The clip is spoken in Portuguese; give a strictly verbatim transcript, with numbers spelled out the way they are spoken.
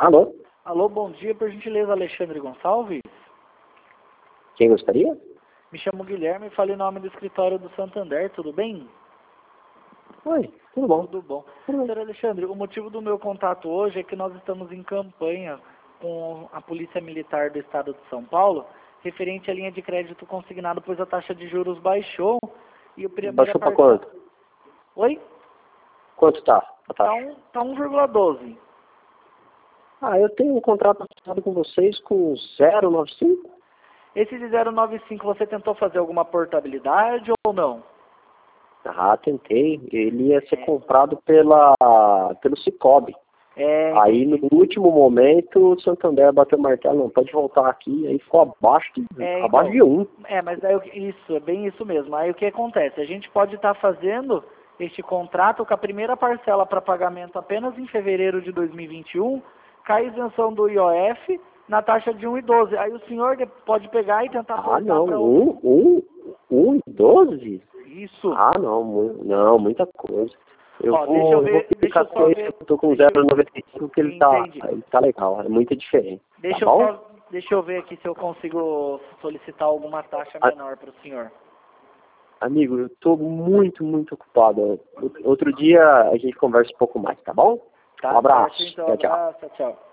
Alô? Alô, bom dia, por gentileza, Alexandre Gonçalves? Quem gostaria? Me chamo Guilherme e falo em nome do escritório do Santander, tudo bem? Oi, tudo bom? Tudo bom. Tudo bem. Senhor Alexandre, o motivo do meu contato hoje é que nós estamos em campanha com a Polícia Militar do Estado de São Paulo, referente à linha de crédito consignado, pois a taxa de juros baixou e o primeiro... Baixou pra quanto? Oi? Quanto tá a Tá taxa? um, tá um vírgula doze. Ah, eu tenho um contrato assinado com vocês com zero vírgula noventa e cinco. Esse de zero vírgula noventa e cinco, você tentou fazer alguma portabilidade ou não? Ah, tentei. Ele ia ser comprado pela, pelo Cicobi. É, Aí, no último momento, o Santander bateu o martelo, não, pode voltar aqui, aí ficou abaixo de, É, abaixo então, de um. é, mas aí, o que- isso, é bem isso mesmo. Aí o que acontece? A gente pode estar fazendo este contrato com a primeira parcela para pagamento apenas em fevereiro de dois mil e vinte e um, cai isenção do I O F na taxa de um e doze. Aí o senhor de- pode pegar e tentar Ah, portar não, para outro. um, um, um e doze? Isso. Ah, não, mu- não, muita coisa. Eu Ó, vou, deixa eu eu vou ver, deixa ficar eu com só esse, ver, eu tô com deixa zero eu, vírgula noventa e cinco, que ele tá, entendi. ele tá legal, é muito diferente, tá Deixa eu bom? só, deixa eu ver aqui se eu consigo solicitar alguma taxa A- menor para o senhor. Amigo, eu tô muito, muito ocupado. Outro dia a gente conversa um pouco mais, tá bom? Tá Um abraço, certo, então, tchau, tchau. abraço, tchau.